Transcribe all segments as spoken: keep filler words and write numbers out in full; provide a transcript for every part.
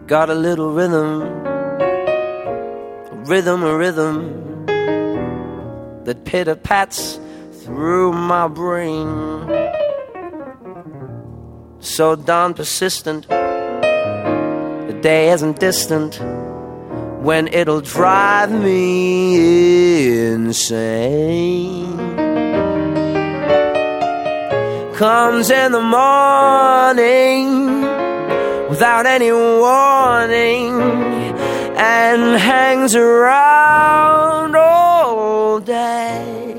got a little rhythm, a rhythm, a rhythm that pitter-pats through my brain. So darn persistent, the day isn't distant when it'll drive me insane. Comes in the morning without any warning and hangs around all day.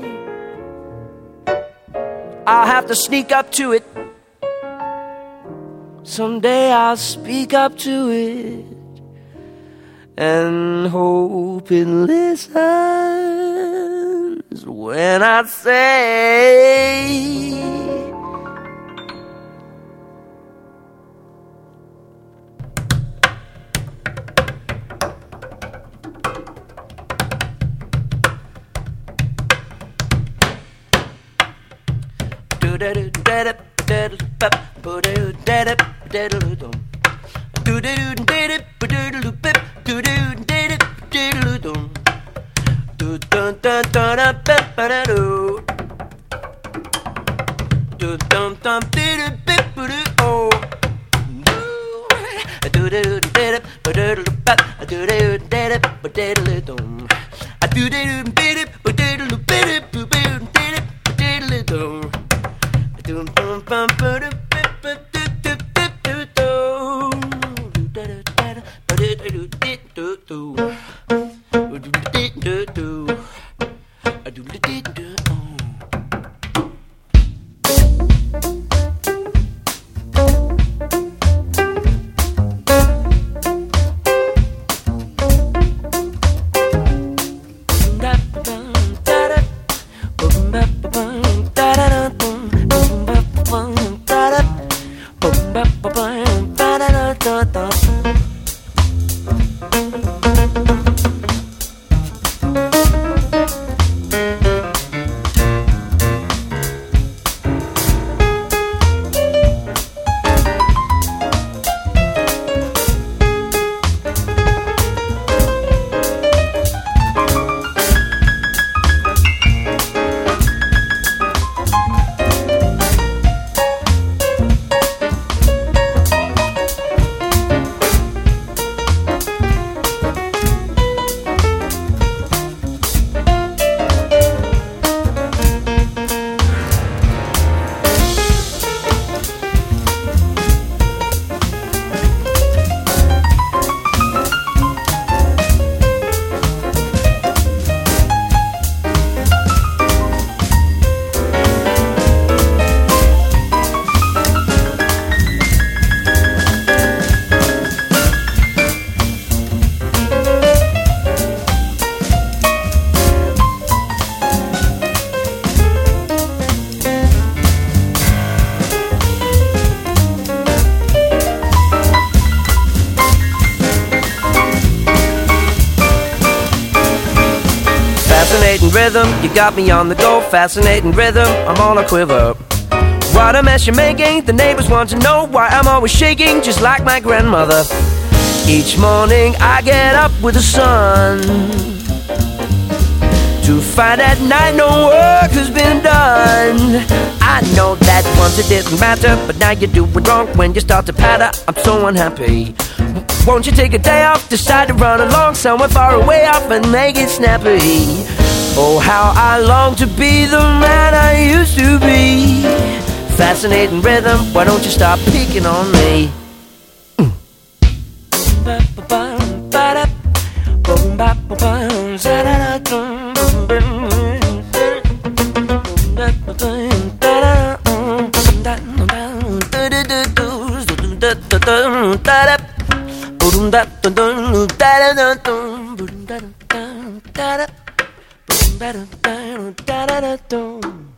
I'll have to sneak up to it. Someday I'll speak up to it and hope it listens when I say do da do da da da da do da da da da do do do da da do do pip do do da da do do do da da da pip da do do dum dum da pip do oh do do da da do do pip do do da da da do I do da do da da do do pip do do da da do Dum dum bum ba dum bip ba do do do do do da da da da da do do do do do do do do do. Fascinating rhythm, you got me on the go. Fascinating rhythm, I'm on a quiver. What a mess you're making, the neighbors want to know why I'm always shaking, just like my grandmother. Each morning I get up with the sun to find at night no work has been done. I know that once it didn't matter, but now you do it wrong when you start to patter. I'm so unhappy. Won't you take a day off, decide to run along somewhere far away off and make it snappy? Oh, how I long to be the man I used to be. Fascinating rhythm, why don't you stop picking on me? Mm.